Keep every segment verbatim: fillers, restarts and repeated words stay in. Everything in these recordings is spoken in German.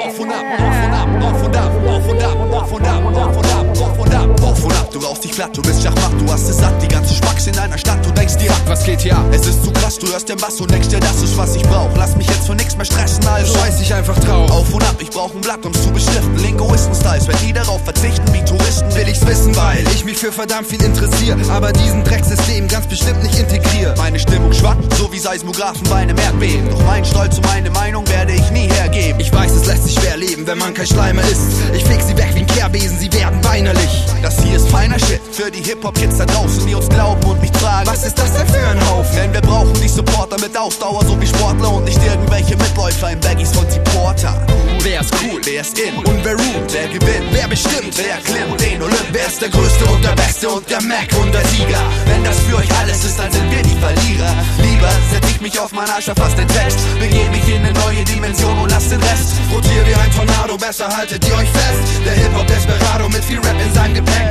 Auf und ab, auf und ab, auf und ab, auf und ab, auf und ab, auf und ab, auf und ab, auf und ab. Du rauchst dich platt, du bist Schachmatt, du hast es satt. Die ganze Spacks in einer Stadt, du denkst dir, was geht hier ab? Es ist zu krass, du hörst den Bass und denkst dir, das ist was ich brauch. Lass mich jetzt für nix mehr stressen, also scheiß dich einfach drauf. Auf und ab, ich brauch ein Blatt, um's zu beschriften. Linguisten-Styles, wenn die darauf verzichten wie Touristen, will ich's wissen, weil ich mich für verdammt viel interessiere, aber diesen Drecksystem ganz bestimmt nicht integriere. Meine Stimmung schwappt, so wie Seismographen bei einem Erdbeben. Doch mein Stolz und meine Meinung werde ich nie hergeben. Ich weiß, es lässt sich schwer leben, wenn man kein Schleimer ist. Ich feg sie weg wie ein Kehrbesen, sie werden weinerlich. Das hier ist feiner Shit für die Hip-Hop-Kids da draußen, die uns glauben und mich tragen. Was ist das denn für ein Haufen? Denn wir brauchen die Supporter mit Ausdauer, so wie Sportler und nicht irgendwelche Mitläufer in Baggies von Supporter. Wer ist cool, wer ist in und wer ruht, wer gewinnt, wer bestimmt, wer klimmt den Olymp, wer ist der Größte und der Beste und der Mac und der Sieger. Wenn das für euch alles ist, dann sind wir die Verlierer. Lieber setz ich mich auf meinen Arsch, verfasst den Text, begeh mich in eine neue Dimension und lass den Rest. Rotier wie ein Tornado, besser haltet ihr euch fest. Der Hip-Hop-Desperado mit viel Rap in seinem Gepäck.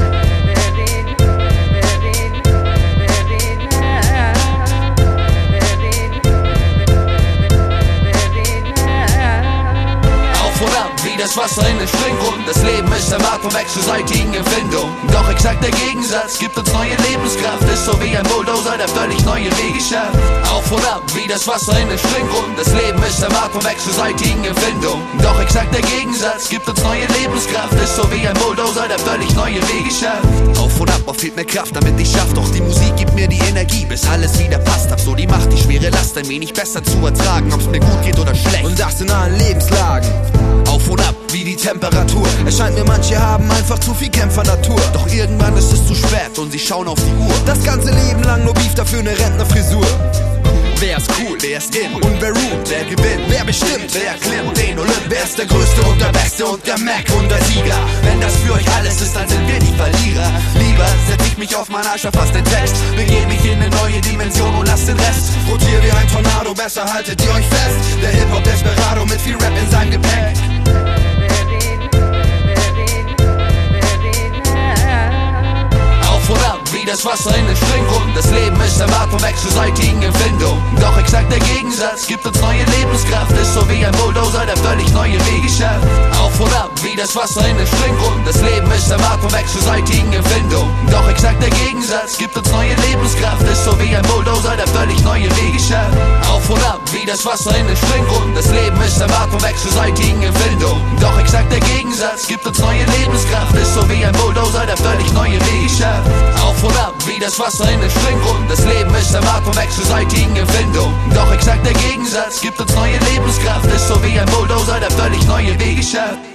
Das Wasser in den Springbrunnen, das Leben ist ein Atemwechsel seitigen Empfindung. Doch exakt der Gegensatz gibt uns neue Lebenskraft, ist so wie ein Bulldozer, der völlig neue Wege schafft. Auf und ab, wie das Wasser in den Springbrunnen, das Leben ist ein Atemwechsel seitigen Empfindung. Doch exakt der Gegensatz gibt uns neue Lebenskraft, ist so wie ein Bulldozer, der völlig neue Wege schafft. Auf und ab, oft fehlt mir Kraft, damit ich schaff, doch die Musik gibt mir die Energie, bis alles wieder passt. Hab so die Macht, die schwere Last ein wenig besser zu ertragen, ob's mir gut geht oder schlecht. Und das in allen Lebenslagen. Auf und ab, wie die Temperatur. Es scheint mir, manche haben einfach zu viel Kämpfernatur. Doch irgendwann ist es zu spät und sie schauen auf die Uhr. Das ganze Leben lang nur Beef, dafür eine Rentnerfrisur. Wer ist cool, wer ist in und wer ruht, wer gewinnt, wer bestimmt, wer klimmt den Olymp, wer ist der Größte und der Beste und der Mac und der Sieger. Wenn das für euch alles ist, dann sind wir die Verlierer. Lieber setz ich mich auf meinen Arsch, verfasst den Text, begeh mich in eine neue Dimension und lass den Rest. Rotier wie ein Tornado, besser haltet ihr euch fest. Der Hip-Hop-Desperado mit viel Rap in seinem Gepäck. Das Wasser in den Springbrunnen, das Leben ist ein Atemwechsel seitigen Empfindung. Doch exakt der Gegensatz gibt uns neue Lebenskraft, ist so wie ein Bulldozer, der völlig neue Wege schafft. Auf und ab, wie das Wasser in den Springbrunnen, das Leben ist ein Atemwechsel seitigen Empfindung. Doch exakt der Gegensatz gibt uns neue Lebenskraft, ist so wie ein Bulldozer, der völlig neue Wege schafft. Auf und ab, wie das Wasser in den Springbrunnen, das Leben ist ein Atemwechsel seitigen Empfindung. Doch exakt der Gegensatz gibt uns neue Lebenskraft, ist so wie ein Bulldozer, der völlig neue Wege schafft. Auf und ab, wie das Wasser in den Springbrunnen, das Leben ist ein Atemwechsel seitigen Empfindung. Doch exakt der Gegensatz gibt uns neue Lebenskraft, ist so wie ein Bulldozer, der völlig neue Wege schafft.